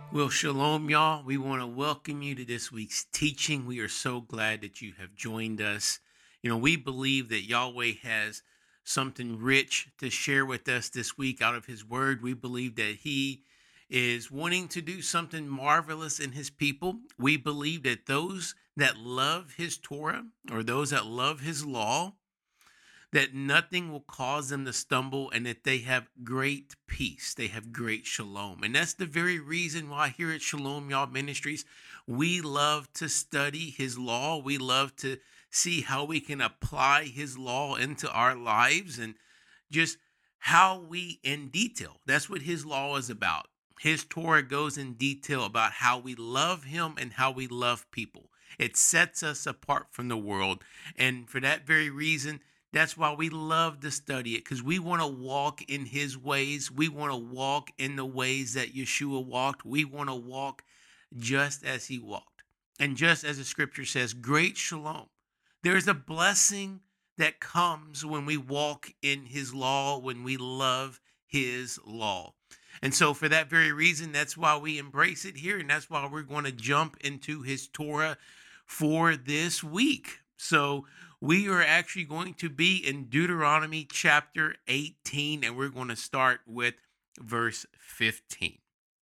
Well, shalom, y'all. We want to welcome you to this week's teaching. We are so glad that you have joined us. We believe that Yahweh has something rich to share with us this week out of His Word. We believe that He is wanting to do something marvelous in His people. We believe that those that love His Torah or those that love His law, that nothing will cause them to stumble and that they have great peace. They have great shalom. And that's the very reason why here at Shalom Y'all Ministries, we love to study His law. We love to see how we can apply His law into our lives and just how we in detail. That's what His law is about. His Torah goes in detail about how we love Him and how we love people. It sets us apart from the world. And for that very reason, that's why we love to study it, because we want to walk in His ways. We want to walk in the ways that Yeshua walked. We want to walk just as He walked. And just as the scripture says, great shalom. There's a blessing that comes when we walk in His law, when we love His law. And so for that very reason, that's why we embrace it here. And that's why we're going to jump into His Torah for this week. So we are actually going to be in Deuteronomy chapter 18, and we're going to start with verse 15.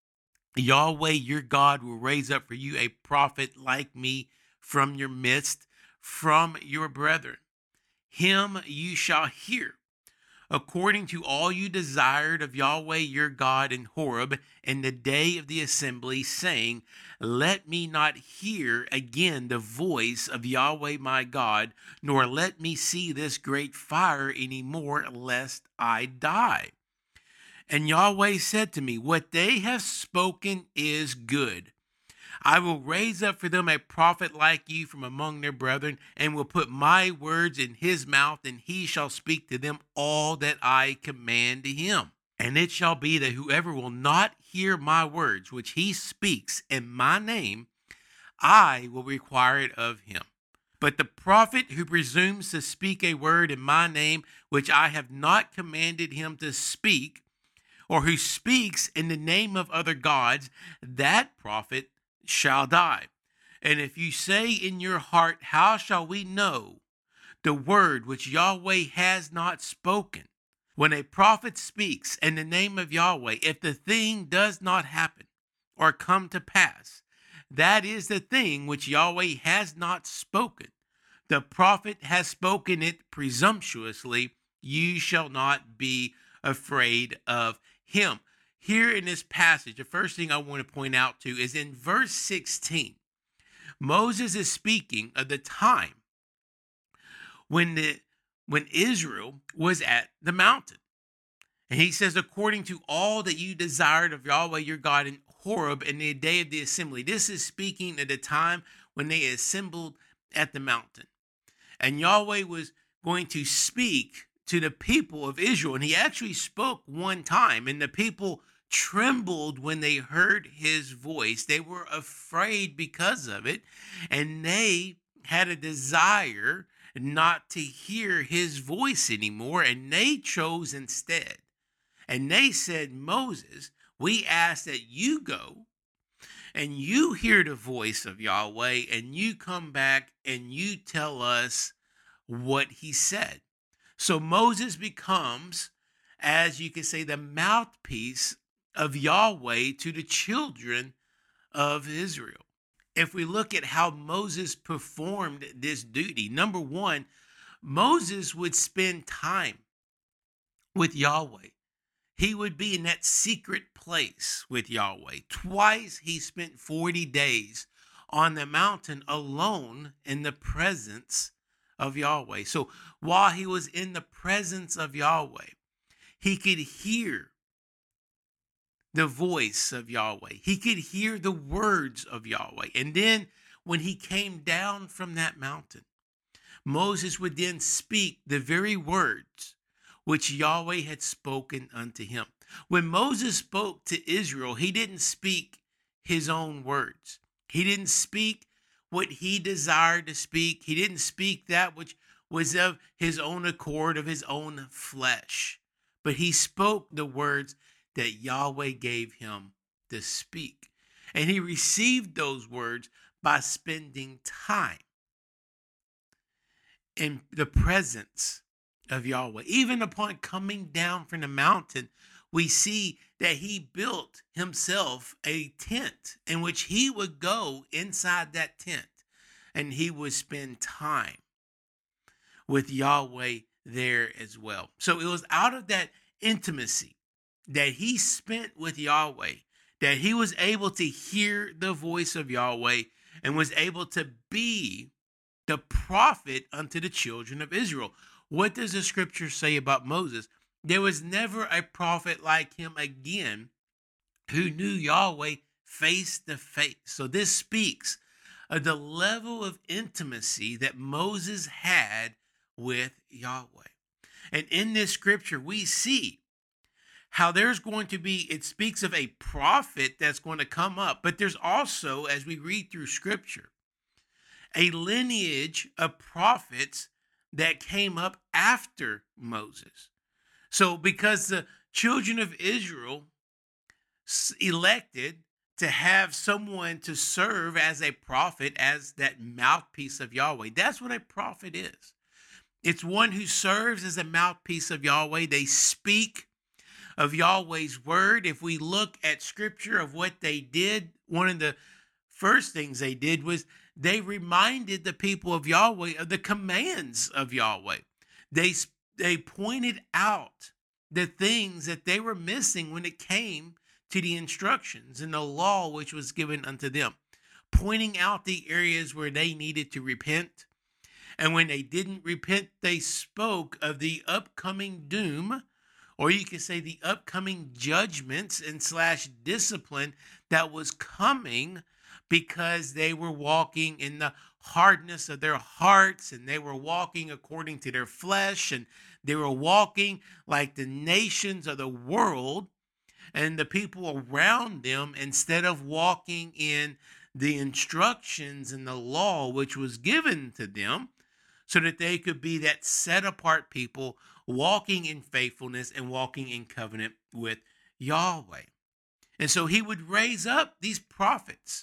Yahweh, your God, will raise up for you a prophet like me from your midst, from your brethren. Him you shall hear, according to all you desired of Yahweh your God in Horeb in the day of the assembly, saying, let me not hear again the voice of Yahweh my God, nor let me see this great fire any more, lest I die. And Yahweh said to me, what they have spoken is good. I will raise up for them a prophet like you from among their brethren, and will put my words in his mouth, and he shall speak to them all that I command to him. And it shall be that whoever will not hear my words, which he speaks in my name, I will require it of him. But the prophet who presumes to speak a word in my name, which I have not commanded him to speak, or who speaks in the name of other gods, that prophet shall die. And if you say in your heart, how shall we know the word which Yahweh has not spoken? When a prophet speaks in the name of Yahweh, if the thing does not happen or come to pass, that is the thing which Yahweh has not spoken. The prophet has spoken it presumptuously. You shall not be afraid of him. Here in this passage, the first thing I want to point out to is in verse 16. Moses is speaking of the time when Israel was at the mountain. And he says, according to all that you desired of Yahweh your God in Horeb in the day of the assembly. This is speaking at the time when they assembled at the mountain. And Yahweh was going to speak to the people of Israel. And he actually spoke one time, and the people trembled when they heard his voice. They were afraid because of it, and they had a desire not to hear his voice anymore, and they chose instead. And they said, Moses, we ask that you go and you hear the voice of Yahweh, and you come back and you tell us what he said. So Moses becomes, as you can say, the mouthpiece of Yahweh to the children of Israel. If we look at how Moses performed this duty, number one, Moses would spend time with Yahweh. He would be in that secret place with Yahweh. Twice he spent 40 days on the mountain alone in the presence of Yahweh. So while he was in the presence of Yahweh, he could hear the voice of Yahweh. He could hear the words of Yahweh. And then when he came down from that mountain, Moses would then speak the very words which Yahweh had spoken unto him. When Moses spoke to Israel, he didn't speak his own words. He didn't speak what he desired to speak. He didn't speak that which was of his own accord, of his own flesh. But he spoke the words that Yahweh gave him to speak. And he received those words by spending time in the presence of Yahweh. Even upon coming down from the mountain, we see that he built himself a tent in which he would go inside that tent and he would spend time with Yahweh there as well. So it was out of that intimacy that he spent with Yahweh that he was able to hear the voice of Yahweh and was able to be the prophet unto the children of Israel. What does the scripture say about Moses? There was never a prophet like him again who knew Yahweh face to face. So this speaks of the level of intimacy that Moses had with Yahweh. And in this scripture, we see how there's going to be, it speaks of a prophet that's going to come up, but there's also, as we read through scripture, a lineage of prophets that came up after Moses. So because the children of Israel elected to have someone to serve as a prophet, as that mouthpiece of Yahweh, that's what a prophet is. It's one who serves as a mouthpiece of Yahweh. They speak of Yahweh's word. If we look at scripture of what they did, one of the first things they did was they reminded the people of Yahweh of the commands of Yahweh. They pointed out the things that they were missing when it came to the instructions and the law which was given unto them, pointing out the areas where they needed to repent. And when they didn't repent, they spoke of the upcoming doom, or you could say the upcoming judgments and / discipline that was coming because they were walking in the hardness of their hearts, and they were walking according to their flesh, and they were walking like the nations of the world and the people around them, instead of walking in the instructions and the law which was given to them, so that they could be that set apart people walking in faithfulness and walking in covenant with Yahweh. And so he would raise up these prophets,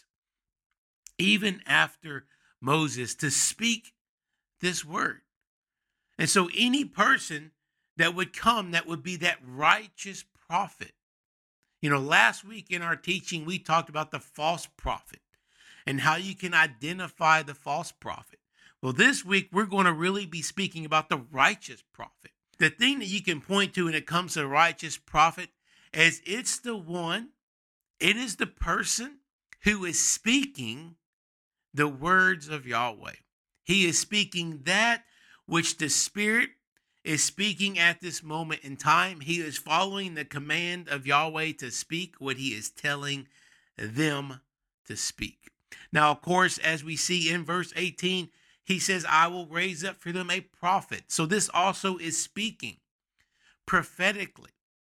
even after Moses, to speak this word. And so any person that would come that would be that righteous prophet. You know, last week in our teaching, we talked about the false prophet and how you can identify the false prophet. Well, this week, we're going to really be speaking about the righteous prophet. The thing that you can point to when it comes to the righteous prophet is it's the one, it is the person who is speaking the words of Yahweh. He is speaking that which the Spirit is speaking at this moment in time. He is following the command of Yahweh to speak what he is telling them to speak. Now, of course, as we see in verse 18, he says, I will raise up for them a prophet. So this also is speaking prophetically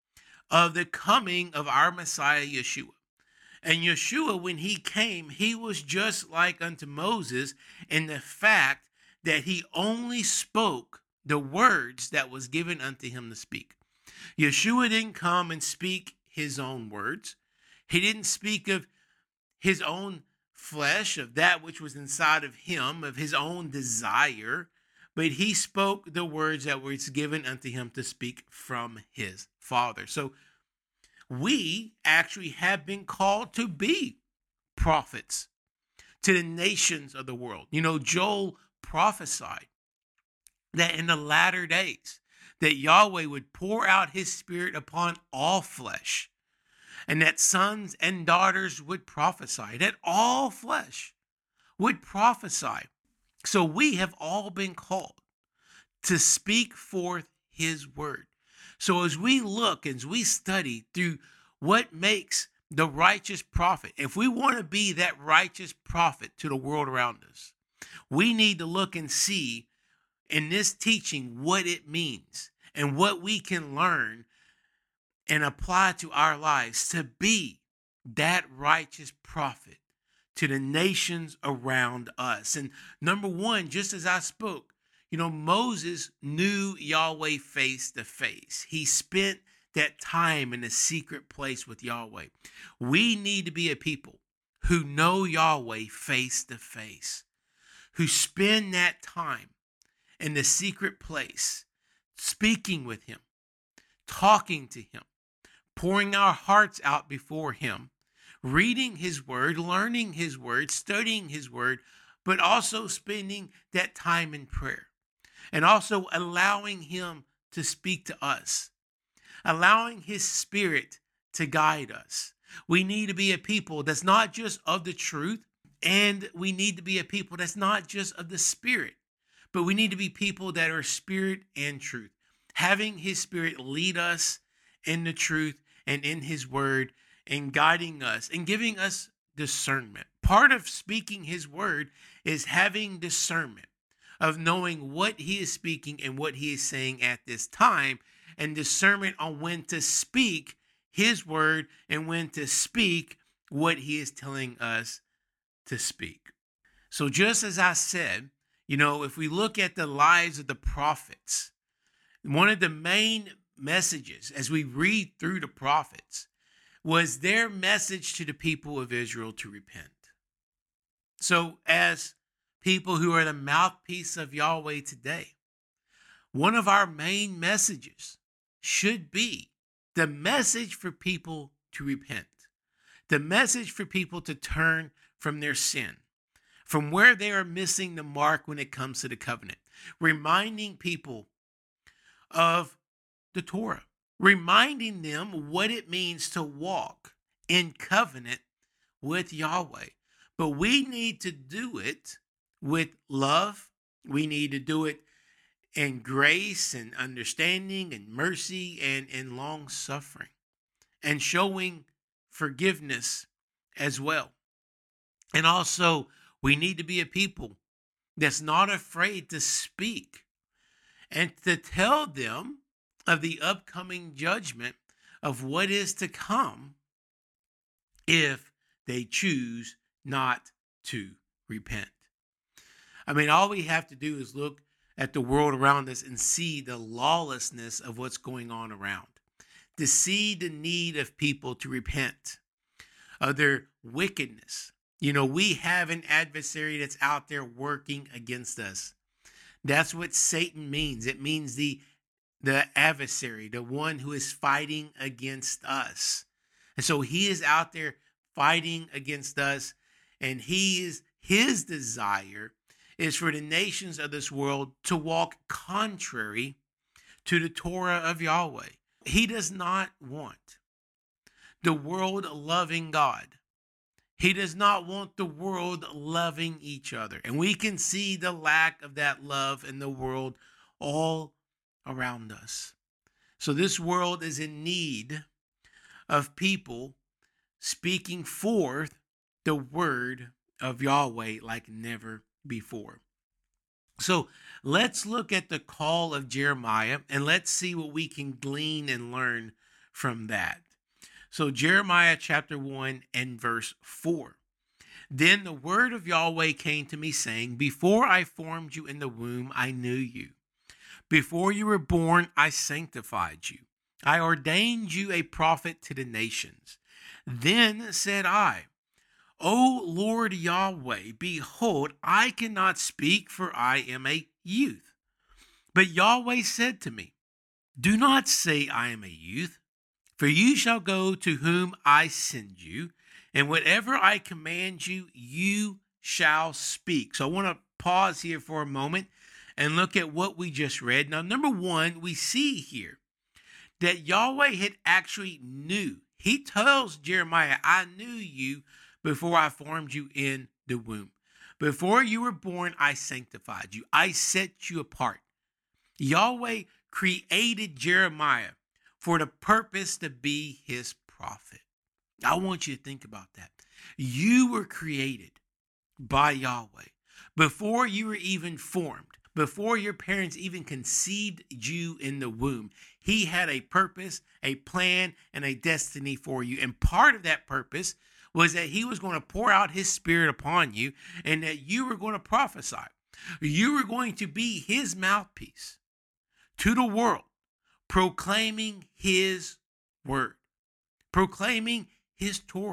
of the coming of our Messiah, Yeshua. And Yeshua, when he came, he was just like unto Moses in the fact that he only spoke the words that was given unto him to speak. Yeshua didn't come and speak his own words. He didn't speak of his own flesh, of that which was inside of him, of his own desire, but he spoke the words that were given unto him to speak from his Father. So we actually have been called to be prophets to the nations of the world. You know, Joel prophesied that in the latter days that Yahweh would pour out his Spirit upon all flesh, and that sons and daughters would prophesy, that all flesh would prophesy. So we have all been called to speak forth his word. So as we look, as we study through what makes the righteous prophet, if we want to be that righteous prophet to the world around us, we need to look and see in this teaching what it means and what we can learn and apply to our lives to be that righteous prophet to the nations around us. And number one, just as I spoke, you know, Moses knew Yahweh face to face. He spent that time in a secret place with Yahweh. We need to be a people who know Yahweh face to face, who spend that time in the secret place, speaking with him, talking to him, pouring our hearts out before him, reading his word, learning his word, studying his word, but also spending that time in prayer and also allowing him to speak to us, allowing his spirit to guide us. We need to be a people that's not just of the truth, and we need to be a people that's not just of the spirit, but we need to be people that are spirit and truth, having his spirit lead us in the truth and in his word and guiding us and giving us discernment. Part of speaking his word is having discernment of knowing what he is speaking and what he is saying at this time, and discernment on when to speak his word and when to speak what he is telling us to speak. So just as I said, if we look at the lives of the prophets, one of the main messages as we read through the prophets was their message to the people of Israel to repent. So as people who are the mouthpiece of Yahweh today, one of our main messages should be the message for people to repent, the message for people to turn from their sin, from where they are missing the mark when it comes to the covenant, reminding people of the Torah, reminding them what it means to walk in covenant with Yahweh. But we need to do it with love. We need to do it in grace and understanding and mercy and in long suffering and showing forgiveness as well. And also, we need to be a people that's not afraid to speak and to tell them of the upcoming judgment of what is to come if they choose not to repent. I mean, all we have to do is look at the world around us and see the lawlessness of what's going on around, to see the need of people to repent of their wickedness. We have an adversary that's out there working against us. That's what Satan means. It means the adversary, the one who is fighting against us. And so he is out there fighting against us, and his desire is for the nations of this world to walk contrary to the Torah of Yahweh. He does not want the world loving God. He does not want the world loving each other. And we can see the lack of that love in the world all around us. So this world is in need of people speaking forth the word of Yahweh like never before. So let's look at the call of Jeremiah and let's see what we can glean and learn from that. So Jeremiah chapter 1 and verse 4. Then the word of Yahweh came to me saying, before I formed you in the womb, I knew you. Before you were born, I sanctified you. I ordained you a prophet to the nations. Then said I, O Lord Yahweh, behold, I cannot speak, for I am a youth. But Yahweh said to me, do not say I am a youth, for you shall go to whom I send you, and whatever I command you, you shall speak. So I want to pause here for a moment and look at what we just read. Now, number one, we see here that Yahweh had actually knew. He tells Jeremiah, I knew you before I formed you in the womb. Before you were born, I sanctified you. I set you apart. Yahweh created Jeremiah for the purpose to be his prophet. I want you to think about that. You were created by Yahweh before you were even formed, before your parents even conceived you in the womb. He had a purpose, a plan, and a destiny for you. And part of that purpose was that he was going to pour out his spirit upon you and that you were going to prophesy. You were going to be his mouthpiece to the world, proclaiming his word, proclaiming his Torah,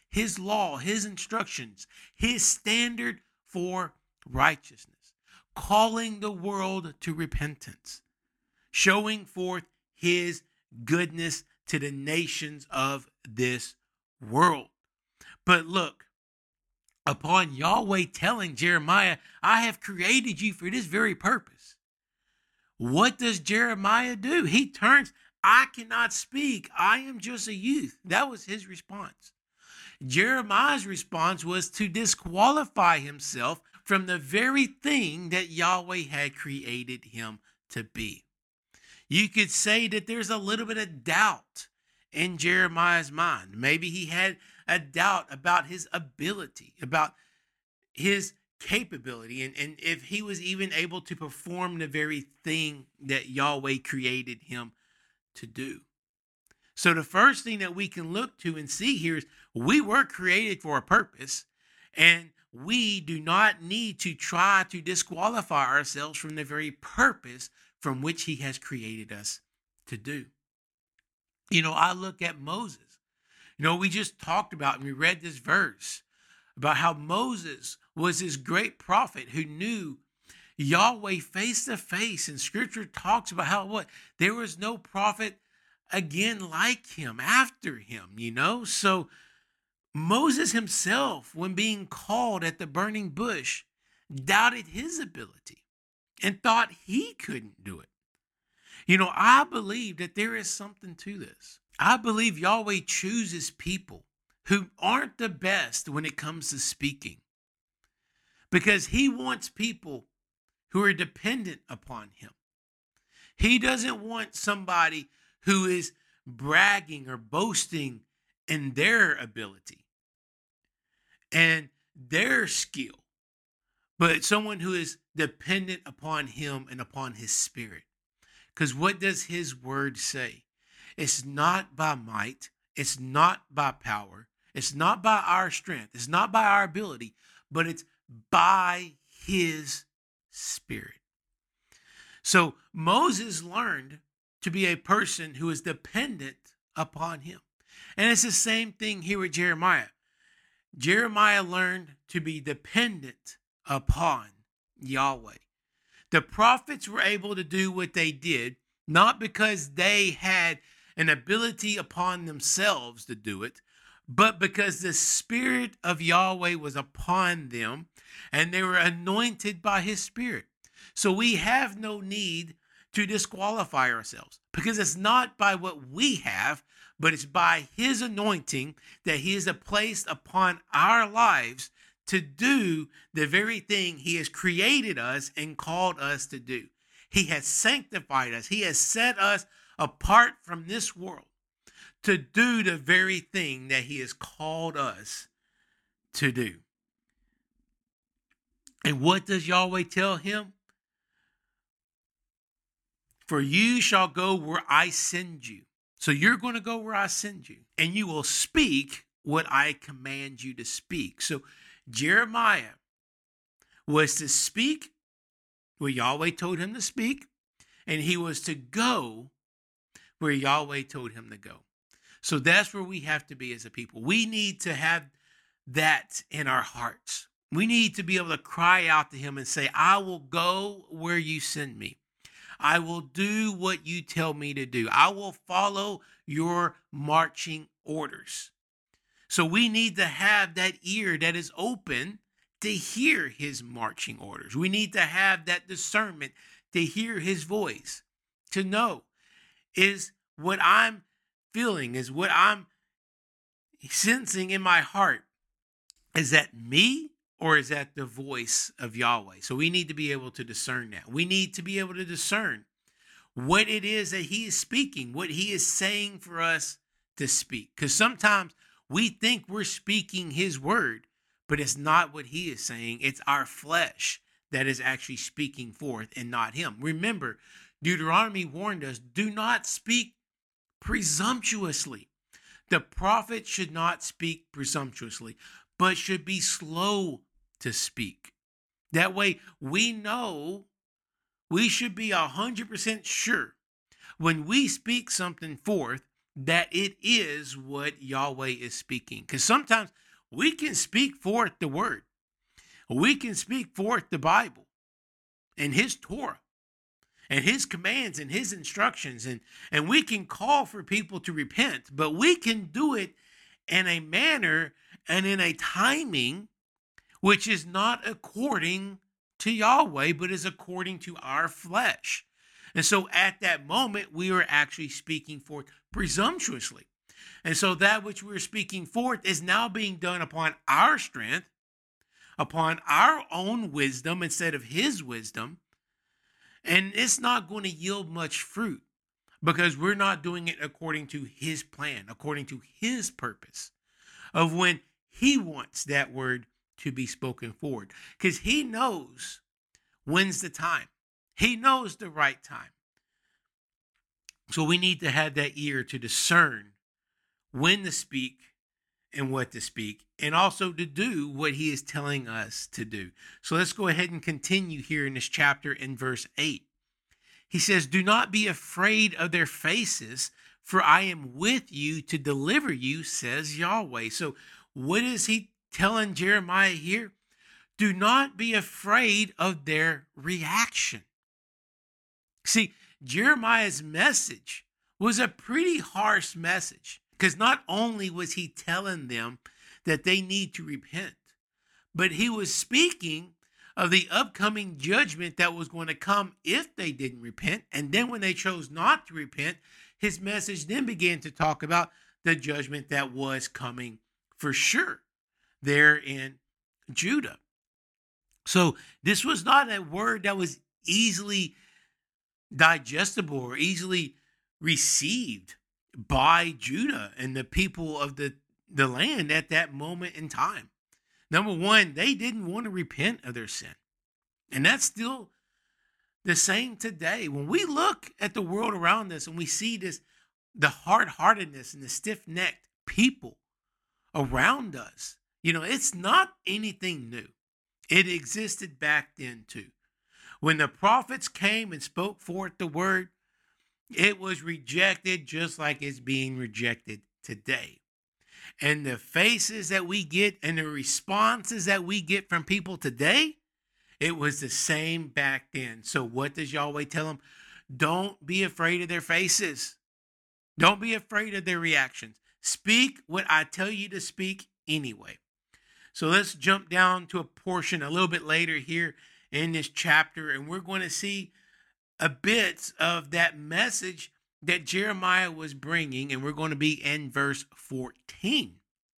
his law, his instructions, his standard for righteousness, calling the world to repentance, showing forth his goodness to the nations of this world. But look, upon Yahweh telling Jeremiah, I have created you for this very purpose, what does Jeremiah do? He turns, I cannot speak. I am just a youth. That was his response. Jeremiah's response was to disqualify himself from the very thing that Yahweh had created him to be. You could say that there's a little bit of doubt in Jeremiah's mind. Maybe he had a doubt about his ability, about his capability, and if he was even able to perform the very thing that Yahweh created him to do. So the first thing that we can look to and see here is we were created for a purpose, and we do not need to try to disqualify ourselves from the very purpose from which he has created us to do. I look at Moses. We just talked about and we read this verse about how Moses was this great prophet who knew Yahweh face to face. And scripture talks about how there was no prophet again like him after him, So Moses himself, when being called at the burning bush, doubted his ability and thought he couldn't do it. I believe that there is something to this. I believe Yahweh chooses people who aren't the best when it comes to speaking, because he wants people who are dependent upon him. He doesn't want somebody who is bragging or boasting in their ability and their skill, but someone who is dependent upon him and upon his spirit. Because what does his word say? It's not by might, it's not by power, it's not by our strength, it's not by our ability, but it's by his spirit. So Moses learned to be a person who is dependent upon him. And it's the same thing here with Jeremiah. Jeremiah learned to be dependent upon Yahweh. The prophets were able to do what they did, not because they had an ability upon themselves to do it, but because the Spirit of Yahweh was upon them and they were anointed by his Spirit. So we have no need to disqualify ourselves, because it's not by what we have, but it's by his anointing that he has placed upon our lives to do the very thing he has created us and called us to do. He has sanctified us. He has set us apart from this world to do the very thing that he has called us to do. And what does Yahweh tell him? For you shall go where I send you. So you're going to go where I send you, and you will speak what I command you to speak. So Jeremiah was to speak where Yahweh told him to speak, and he was to go where Yahweh told him to go. So that's where we have to be as a people. We need to have that in our hearts. We need to be able to cry out to him and say, I will go where you send me. I will do what you tell me to do. I will follow your marching orders. So we need to have that ear that is open to hear his marching orders. We need to have that discernment to hear his voice, to know, is what I'm feeling, is what I'm sensing in my heart, is that me or is that the voice of Yahweh? So we need to be able to discern that. We need to be able to discern what it is that he is speaking, what he is saying for us to speak. Because sometimes we think we're speaking his word, but it's not what he is saying. It's our flesh that is actually speaking forth and not him. Remember, Deuteronomy warned us, do not speak presumptuously. The prophet should not speak presumptuously, but should be slow to speak. That way we know, we should be 100% sure when we speak something forth that it is what Yahweh is speaking. Because sometimes we can speak forth the word. We can speak forth the Bible and his Torah and his commands and his instructions. And we can call for people to repent, but we can do it in a manner and in a timing which is not according to Yahweh, but is according to our flesh. And so at that moment, we are actually speaking forth presumptuously. And so that which we're speaking forth is now being done upon our strength, upon our own wisdom instead of his wisdom. And it's not going to yield much fruit because we're not doing it according to his plan, according to his purpose of when he wants that word to be spoken forward. Because he knows when's the time. He knows the right time. So we need to have that ear to discern when to speak and what to speak, and also to do what he is telling us to do. So let's go ahead and continue here in this chapter in verse 8. He says, "Do not be afraid of their faces, for I am with you to deliver you, says Yahweh." So what is he telling Jeremiah here? Do not be afraid of their reaction. See, Jeremiah's message was a pretty harsh message, because not only was he telling them that they need to repent, but he was speaking of the upcoming judgment that was going to come if they didn't repent. And then when they chose not to repent, his message then began to talk about the judgment that was coming for sure there in Judah. So this was not a word that was easily digestible or easily received by Judah and the people of the land at that moment in time. Number one, they didn't want to repent of their sin. And that's still the same today. When we look at the world around us and we see this, the hard-heartedness and the stiff-necked people around us, it's not anything new. It existed back then too. When the prophets came and spoke forth the word, it was rejected just like it's being rejected today. And the faces that we get and the responses that we get from people today, it was the same back then. So what does Yahweh tell them? Don't be afraid of their faces. Don't be afraid of their reactions. Speak what I tell you to speak anyway. So let's jump down to a portion a little bit later here in this chapter, and we're going to see a bit of that message that Jeremiah was bringing, and we're going to be in verse 14.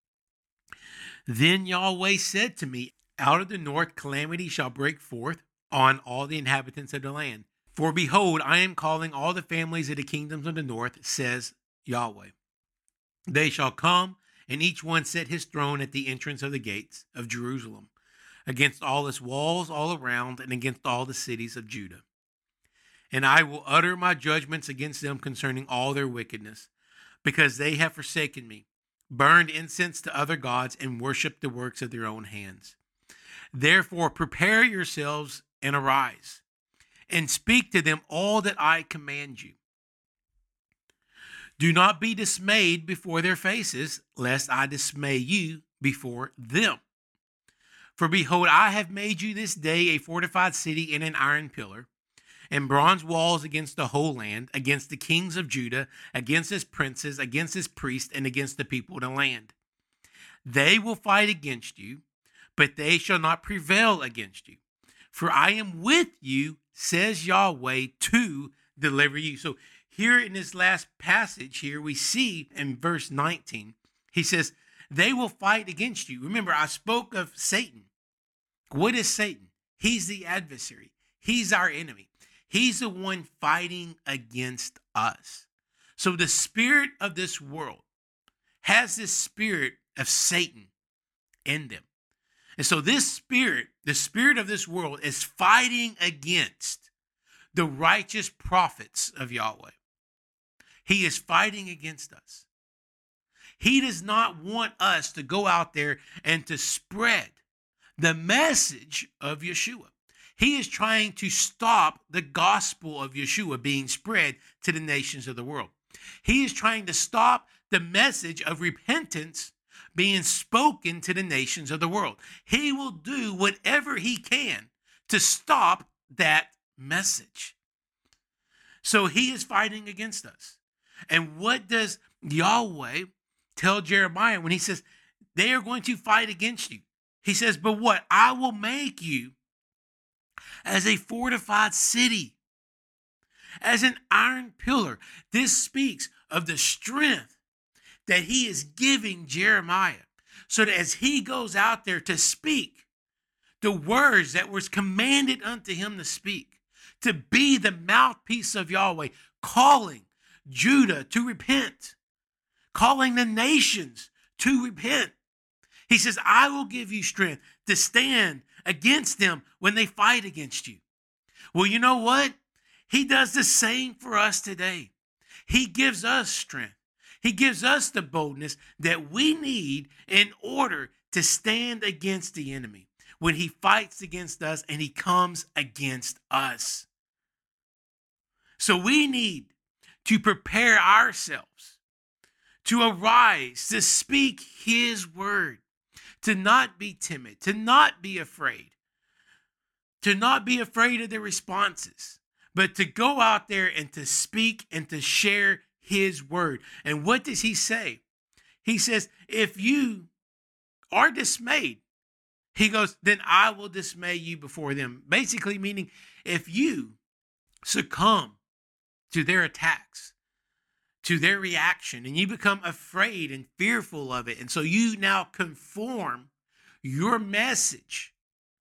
Then Yahweh said to me, out of the north calamity shall break forth on all the inhabitants of the land. For behold, I am calling all the families of the kingdoms of the north, says Yahweh. They shall come, and each one set his throne at the entrance of the gates of Jerusalem, against all its walls all around, and against all the cities of Judah. And I will utter my judgments against them concerning all their wickedness, because they have forsaken me, burned incense to other gods, and worshipped the works of their own hands. Therefore prepare yourselves and arise, and speak to them all that I command you. Do not be dismayed before their faces, lest I dismay you before them. For behold, I have made you this day a fortified city and an iron pillar, and bronze walls against the whole land, against the kings of Judah, against his princes, against his priests, and against the people of the land. They will fight against you, but they shall not prevail against you. For I am with you, says Yahweh, to deliver you. So here in this last passage here, we see in verse 19, he says, they will fight against you. Remember, I spoke of Satan. What is Satan? He's the adversary. He's our enemy. He's the one fighting against us. So the spirit of this world has this spirit of Satan in them. And so this spirit, the spirit of this world, is fighting against the righteous prophets of Yahweh. He is fighting against us. He does not want us to go out there and to spread the message of Yeshua. He is trying to stop the gospel of Yeshua being spread to the nations of the world. He is trying to stop the message of repentance being spoken to the nations of the world. He will do whatever he can to stop that message. So he is fighting against us. And what does Yahweh tell Jeremiah when he says, they are going to fight against you? He says, but what? I will make you as a fortified city, as an iron pillar. This speaks of the strength that he is giving Jeremiah, so that as he goes out there to speak the words that was commanded unto him to speak, to be the mouthpiece of Yahweh, calling Judah to repent, calling the nations to repent. He says, I will give you strength to stand against them when they fight against you. Well, you know what? He does the same for us today. He gives us strength. He gives us the boldness that we need in order to stand against the enemy when he fights against us and he comes against us. So we need to prepare ourselves to arise, to speak his word, to not be timid, to not be afraid, to not be afraid of the responses, but to go out there and to speak and to share his word. And what does he say? He says, if you are dismayed, he goes, then I will dismay you before them. Basically meaning, if you succumb to their attacks, to their reaction, and you become afraid and fearful of it, and so you now conform your message,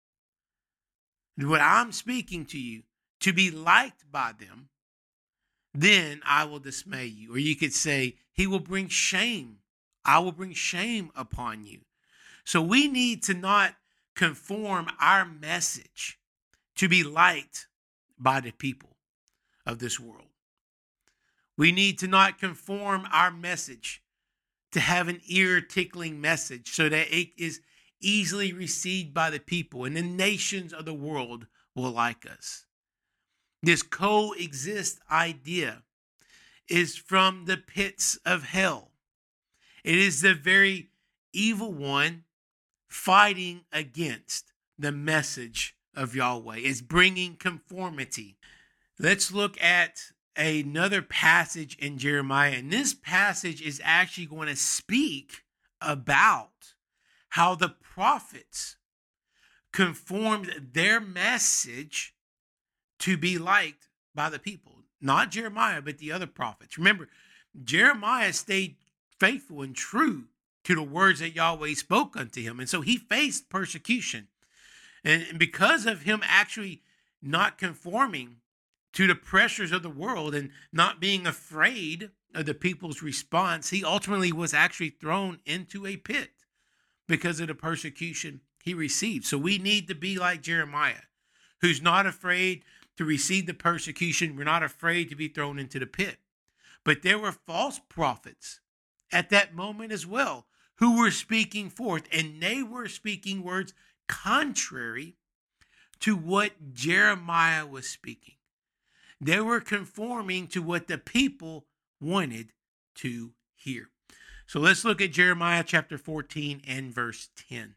what I'm speaking to you, to be liked by them, then I will dismay you. Or you could say, he will bring shame. I will bring shame upon you. So we need to not conform our message to be liked by the people of this world. We need to not conform our message to have an ear-tickling message so that it is easily received by the people and the nations of the world will like us. This coexist idea is from the pits of hell. It is the very evil one fighting against the message of Yahweh. It's bringing conformity. Let's look at another passage in Jeremiah. And this passage is actually going to speak about how the prophets conformed their message to be liked by the people. Not Jeremiah, but the other prophets. Remember, Jeremiah stayed faithful and true to the words that Yahweh spoke unto him. And so he faced persecution. And because of him actually not conforming to the pressures of the world and not being afraid of the people's response, he ultimately was actually thrown into a pit because of the persecution he received. So we need to be like Jeremiah, who's not afraid to receive the persecution. We're not afraid to be thrown into the pit. But there were false prophets at that moment as well who were speaking forth, and they were speaking words contrary to what Jeremiah was speaking. They were conforming to what the people wanted to hear. So let's look at Jeremiah chapter 14 and verse 10.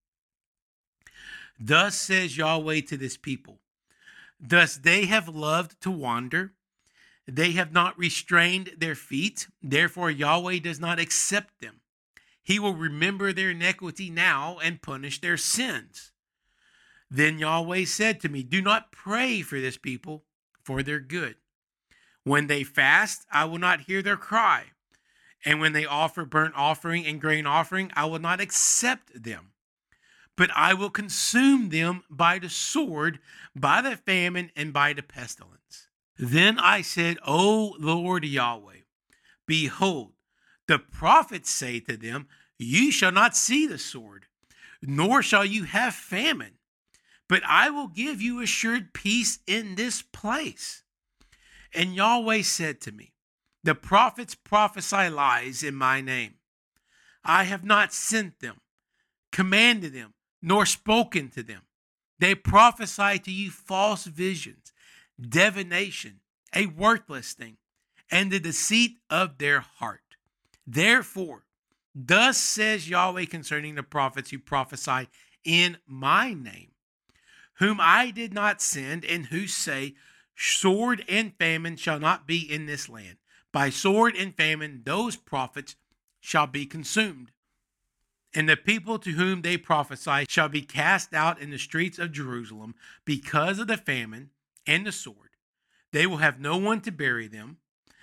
Thus says Yahweh to this people, thus they have loved to wander. They have not restrained their feet. Therefore Yahweh does not accept them. He will remember their iniquity now and punish their sins. Then Yahweh said to me, do not pray for this people, for their good. When they fast, I will not hear their cry. And when they offer burnt offering and grain offering, I will not accept them. But I will consume them by the sword, by the famine, and by the pestilence. Then I said, O Lord Yahweh, behold, the prophets say to them, you shall not see the sword, nor shall you have famine. But I will give you assured peace in this place. And Yahweh said to me, the prophets prophesy lies in my name. I have not sent them, commanded them, nor spoken to them. They prophesy to you false visions, divination, a worthless thing, and the deceit of their heart. Therefore, thus says Yahweh concerning the prophets who prophesy in my name, whom I did not send, and who say, sword and famine shall not be in this land. By sword and famine those prophets shall be consumed. And the people to whom they prophesy shall be cast out in the streets of Jerusalem because of the famine and the sword. They will have no one to bury them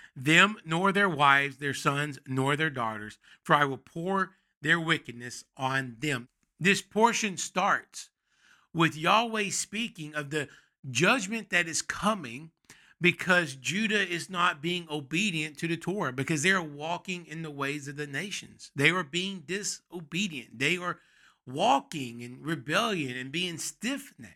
nor their wives, their sons, nor their daughters, for I will pour their wickedness on them. This portion starts with Yahweh speaking of the judgment that is coming because Judah is not being obedient to the Torah, because they are walking in the ways of the nations. They are being disobedient. They are walking in rebellion and being stiff-necked.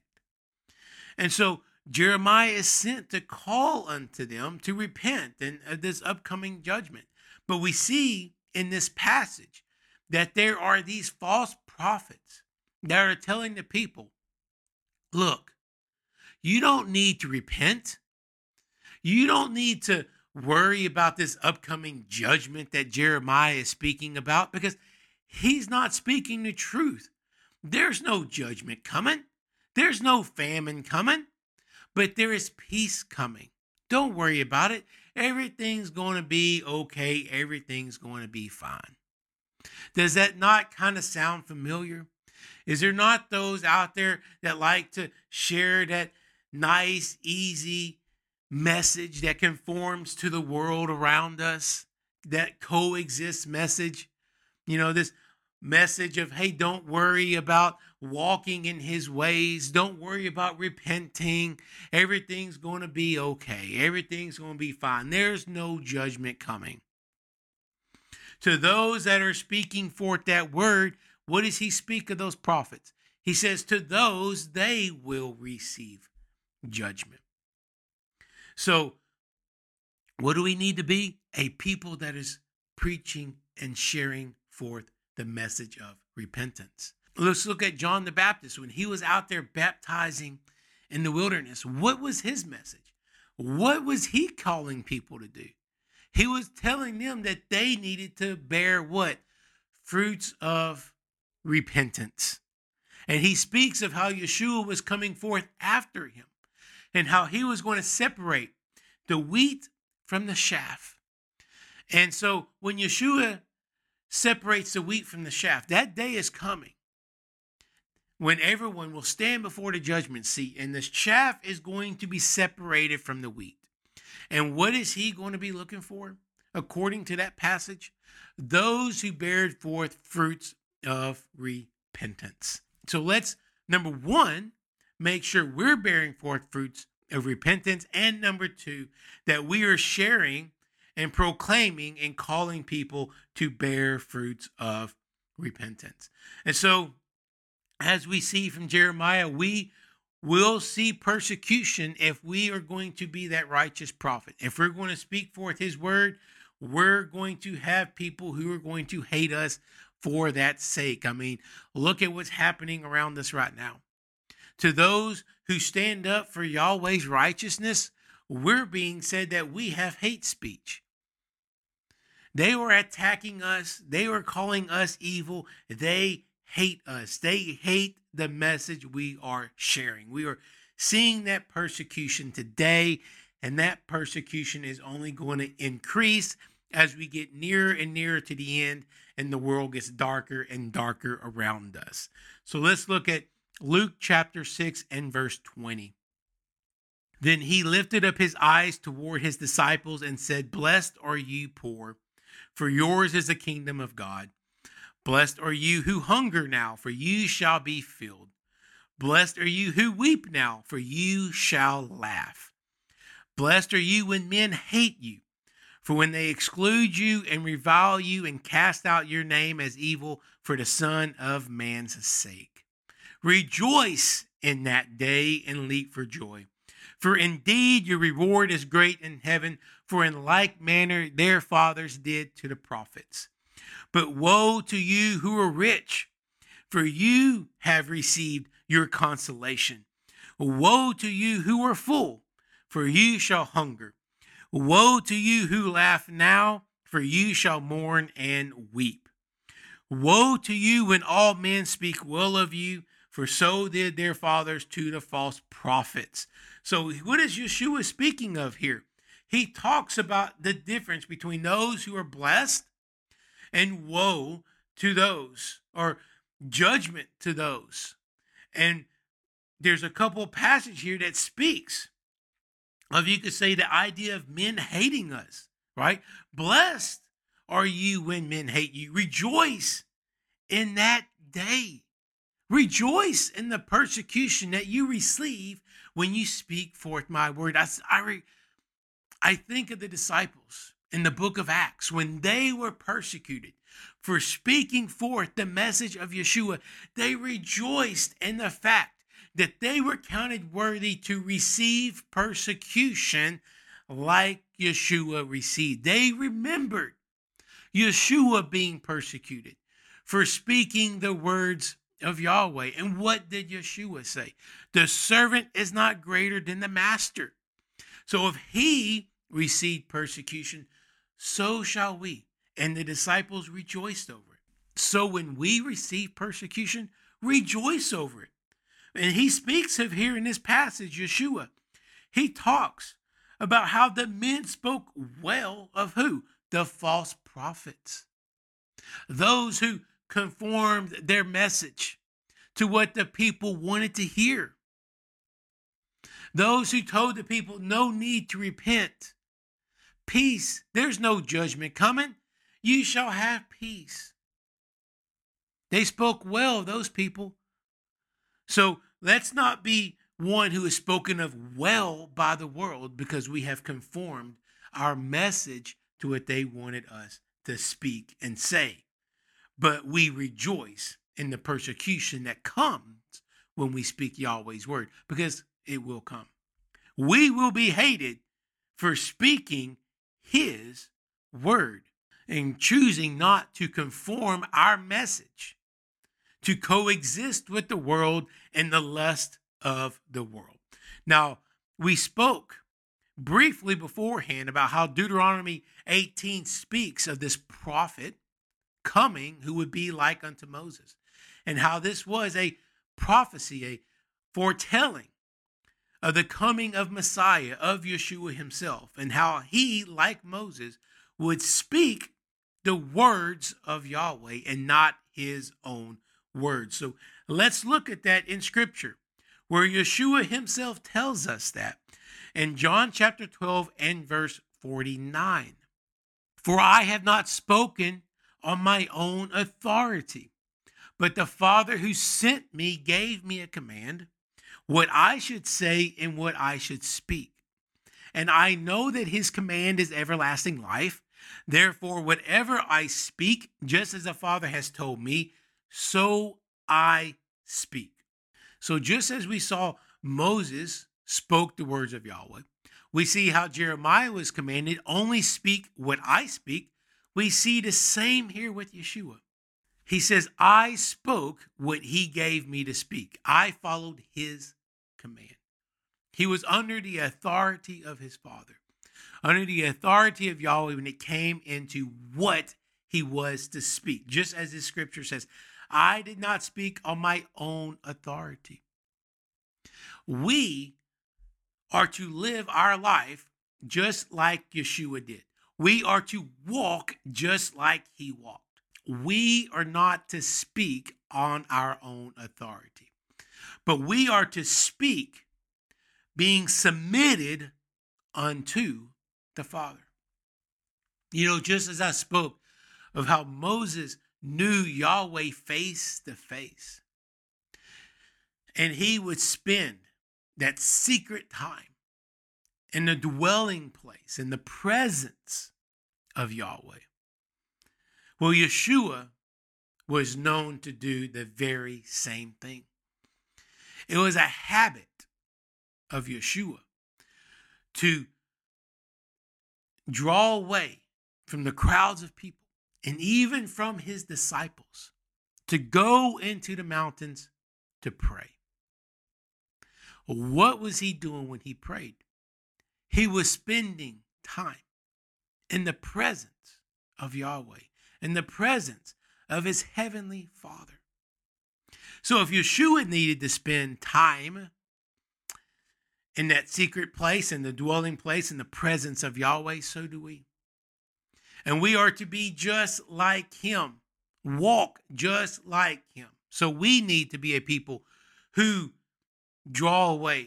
And so Jeremiah is sent to call unto them to repent in this upcoming judgment. But we see in this passage that there are these false prophets that are telling the people, look, you don't need to repent. You don't need to worry about this upcoming judgment that Jeremiah is speaking about, because he's not speaking the truth. There's no judgment coming. There's no famine coming, but there is peace coming. Don't worry about it. Everything's going to be okay. Everything's going to be fine. Does that not kind of sound familiar? Is there not those out there that like to share that nice, easy message that conforms to the world around us, that coexists message? You know, this message of, hey, don't worry about walking in his ways. Don't worry about repenting. Everything's going to be okay. Everything's going to be fine. There's no judgment coming. To those that are speaking forth that word, what does he speak of those prophets? He says, to those, they will receive judgment. So what do we need to be? A people that is preaching and sharing forth the message of repentance. Let's look at John the Baptist. When he was out there baptizing in the wilderness, what was his message? What was he calling people to do? He was telling them that they needed to bear what? Fruits of repentance. And he speaks of how Yeshua was coming forth after him and how he was going to separate the wheat from the chaff. And so when Yeshua separates the wheat from the chaff, that day is coming when everyone will stand before the judgment seat and the chaff is going to be separated from the wheat. And what is he going to be looking for? According to that passage, those who bear forth fruits of repentance. So let's, number one, make sure we're bearing forth fruits of repentance. And number two, that we are sharing and proclaiming and calling people to bear fruits of repentance. And so, as we see from Jeremiah, we will see persecution if we are going to be that righteous prophet. If we're going to speak forth his word, we're going to have people who are going to hate us for that sake. I mean, look at what's happening around us right now. To those who stand up for Yahweh's righteousness, we're being said that we have hate speech. They were attacking us. They were calling us evil. They hate us. They hate the message we are sharing. We are seeing that persecution today, and that persecution is only going to increase as we get nearer and nearer to the end and the world gets darker and darker around us. So let's look at Luke chapter 6 and verse 20. Then he lifted up his eyes toward his disciples and said, "Blessed are you poor, for yours is the kingdom of God. Blessed are you who hunger now, for you shall be filled. Blessed are you who weep now, for you shall laugh. Blessed are you when men hate you, for when they exclude you and revile you and cast out your name as evil for the Son of Man's sake. Rejoice in that day and leap for joy. For indeed your reward is great in heaven, for in like manner their fathers did to the prophets. But woe to you who are rich, for you have received your consolation. Woe to you who are full, for you shall hunger. Woe to you who laugh now, for you shall mourn and weep. Woe to you when all men speak well of you, for so did their fathers to the false prophets. So what is Yeshua speaking of here? He talks about the difference between those who are blessed and woe to those, or judgment to those. And there's a couple of passages here that speaks of, you could say, the idea of men hating us, right? Blessed are you when men hate you. Rejoice in that day. Rejoice in the persecution that you receive when you speak forth my word. I think of the disciples in the book of Acts when they were persecuted for speaking forth the message of Yeshua. They rejoiced in the fact that they were counted worthy to receive persecution like Yeshua received. They remembered Yeshua being persecuted for speaking the words of Yahweh. And what did Yeshua say? The servant is not greater than the master. So if he received persecution, so shall we. And the disciples rejoiced over it. So when we receive persecution, rejoice over it. And he speaks of here in this passage, Yeshua. He talks about how the men spoke well of who? The false prophets. Those who conformed their message to what the people wanted to hear. Those who told the people no need to repent. Peace. There's no judgment coming. You shall have peace. They spoke well of those people. So let's not be one who is spoken of well by the world because we have conformed our message to what they wanted us to speak and say. But we rejoice in the persecution that comes when we speak Yahweh's word, because it will come. We will be hated for speaking his word and choosing not to conform our message to coexist with the world and the lust of the world. Now, we spoke briefly beforehand about how Deuteronomy 18 speaks of this prophet coming who would be like unto Moses, and how this was a prophecy, a foretelling of the coming of Messiah, of Yeshua himself, and how he, like Moses, would speak the words of Yahweh and not his own words. So let's look at that in Scripture, where Yeshua himself tells us that in John chapter 12 and verse 49. For I have not spoken on my own authority, but the Father who sent me gave me a command, what I should say and what I should speak. And I know that his command is everlasting life. Therefore, whatever I speak, just as the Father has told me, so I speak. So just as we saw Moses spoke the words of Yahweh, we see how Jeremiah was commanded, only speak what I speak. We see the same here with Yeshua. He says, I spoke what he gave me to speak. I followed his command. He was under the authority of his Father, under the authority of Yahweh when it came into what he was to speak. Just as the scripture says, I did not speak on my own authority. We are to live our life just like Yeshua did. We are to walk just like he walked. We are not to speak on our own authority, but we are to speak being submitted unto the Father. You know, just as I spoke of how Moses knew Yahweh face to face, and he would spend that secret time in the dwelling place, in the presence of Yahweh. Well, Yeshua was known to do the very same thing. It was a habit of Yeshua to draw away from the crowds of people and even from his disciples to go into the mountains to pray. What was he doing when he prayed? He was spending time in the presence of Yahweh, in the presence of his heavenly Father. So if Yeshua needed to spend time in that secret place, in the dwelling place, in the presence of Yahweh, so do we. And we are to be just like him, walk just like him. So we need to be a people who draw away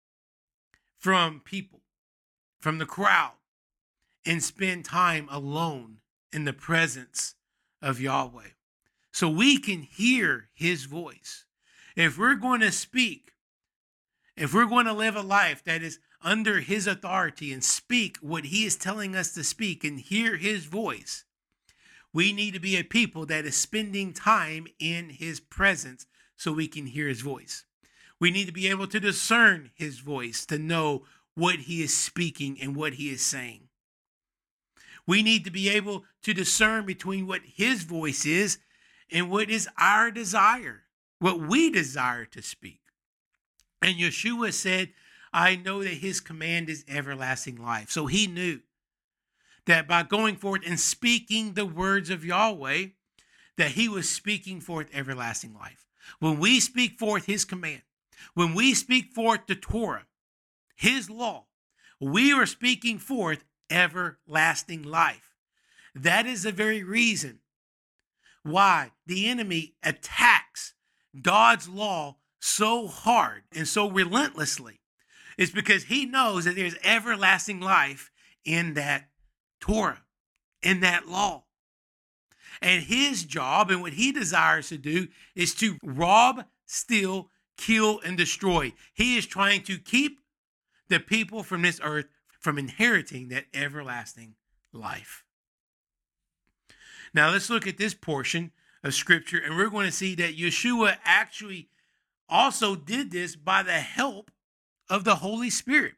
from people, from the crowd, and spend time alone in the presence of Yahweh, so we can hear his voice. If we're going to speak, if we're going to live a life that is under his authority and speak what he is telling us to speak and hear his voice, we need to be a people that is spending time in his presence so we can hear his voice. We need to be able to discern his voice to know what he is speaking and what he is saying. We need to be able to discern between what his voice is and what is our desire, what we desire to speak. And Yeshua said, I know that his command is everlasting life. So he knew that by going forth and speaking the words of Yahweh, that he was speaking forth everlasting life. When we speak forth his command, when we speak forth the Torah, his law, we are speaking forth everlasting life. That is the very reason why the enemy attacks God's law so hard and so relentlessly. It's because he knows that there's everlasting life in that Torah, in that law. And his job and what he desires to do is to rob, steal, kill, and destroy. He is trying to keep the people from this earth from inheriting that everlasting life. Now let's look at this portion of scripture, and we're going to see that Yeshua actually also did this by the help of the Holy Spirit.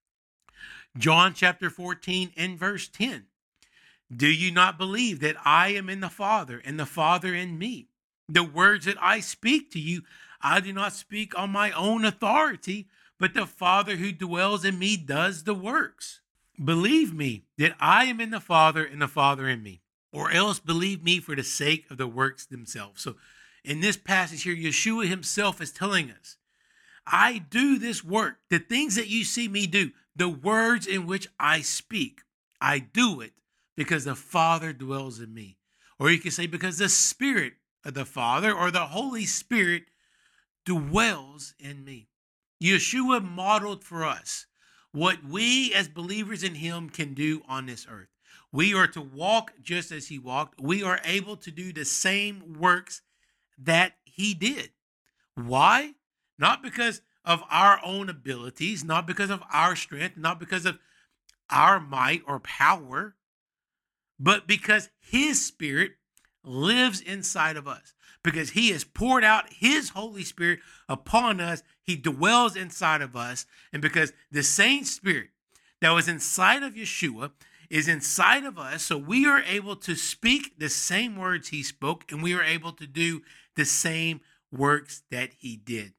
John chapter 14 and verse 10. Do you not believe that I am in the Father and the Father in me? The words that I speak to you, I do not speak on my own authority, but the Father who dwells in me does the works. Believe me that I am in the Father and the Father in me, or else believe me for the sake of the works themselves. So in this passage here, Yeshua himself is telling us, I do this work, the things that you see me do, the words in which I speak, I do it because the Father dwells in me. Or you can say because the Spirit of the Father or the Holy Spirit dwells in me. Yeshua modeled for us what we as believers in him can do on this earth. We are to walk just as he walked. We are able to do the same works that he did. Why? Not because of our own abilities, not because of our strength, not because of our might or power, but because his Spirit lives inside of us. Because he has poured out his Holy Spirit upon us. He dwells inside of us. And because the same Spirit that was inside of Yeshua is inside of us, so we are able to speak the same words he spoke, and we are able to do the same works that he did.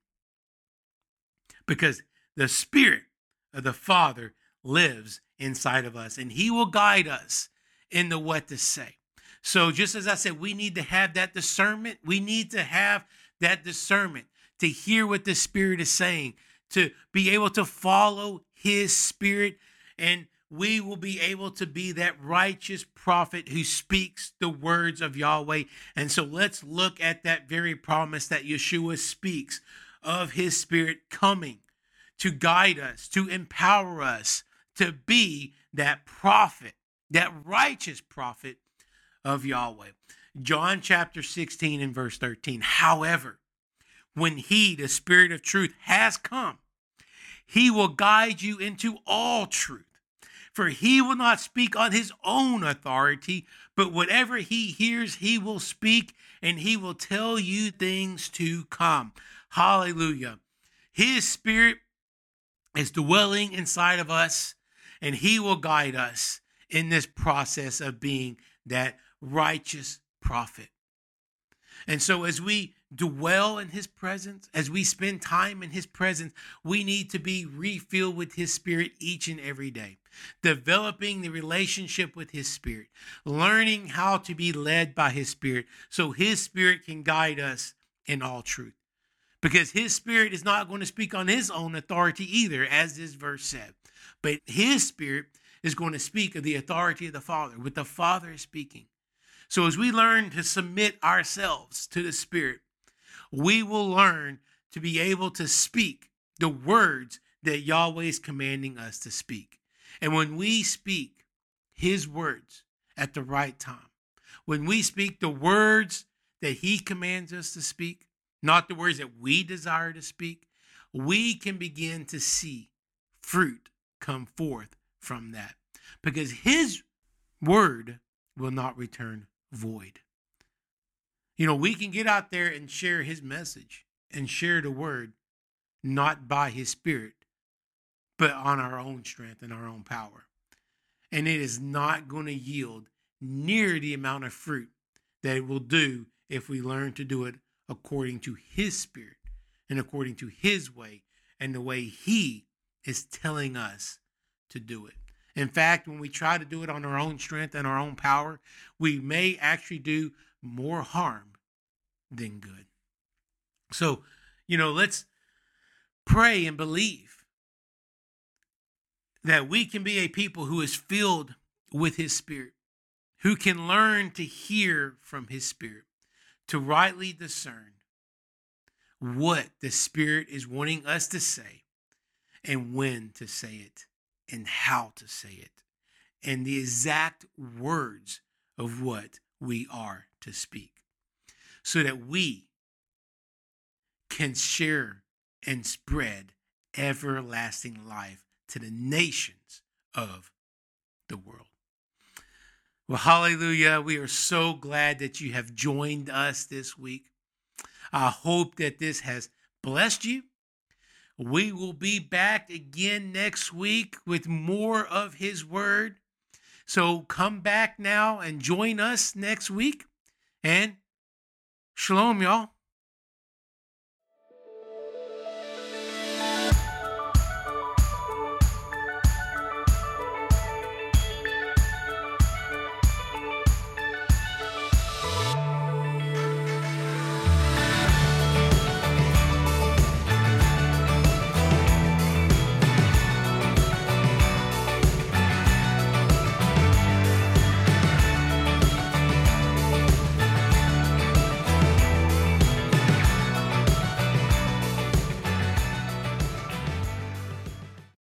Because the Spirit of the Father lives inside of us, and he will guide us into what to say. So just as I said, we need to have that discernment. We need to have that discernment to hear what the Spirit is saying, to be able to follow his Spirit, and we will be able to be that righteous prophet who speaks the words of Yahweh. And so let's look at that very promise that Yeshua speaks of his Spirit coming to guide us, to empower us to be that prophet, that righteous prophet of Yahweh. John chapter 16 and verse 13. However, when he, the Spirit of truth, has come, he will guide you into all truth. For he will not speak on his own authority, but whatever he hears, he will speak, and he will tell you things to come. Hallelujah. His Spirit is dwelling inside of us, and he will guide us in this process of being that righteous prophet. And so as we dwell in his presence, as we spend time in his presence, we need to be refilled with his spirit each and every day. Developing the relationship with his spirit, learning how to be led by his spirit so his spirit can guide us in all truth. Because his spirit is not going to speak on his own authority either, as this verse said. But his spirit is going to speak of the authority of the Father, what the Father is speaking. So as we learn to submit ourselves to the Spirit, we will learn to be able to speak the words that Yahweh is commanding us to speak. And when we speak his words at the right time, when we speak the words that he commands us to speak, not the words that we desire to speak, we can begin to see fruit come forth from that. Because his word will not return void. We can get out there and share his message and share the word, not by his spirit, but on our own strength and our own power. And it is not going to yield near the amount of fruit that it will do if we learn to do it according to his spirit and according to his way and the way he is telling us to do it. In fact, when we try to do it on our own strength and our own power, we may actually do more harm than good. So, let's pray and believe that we can be a people who is filled with his spirit, who can learn to hear from his spirit, to rightly discern what the Spirit is wanting us to say and when to say it and how to say it and the exact words of what we are to speak so that we can share and spread everlasting life to the nations of the world. Well, hallelujah. We are so glad that you have joined us this week. I hope that this has blessed you. We will be back again next week with more of his word. So come back now and join us next week. And shalom, y'all.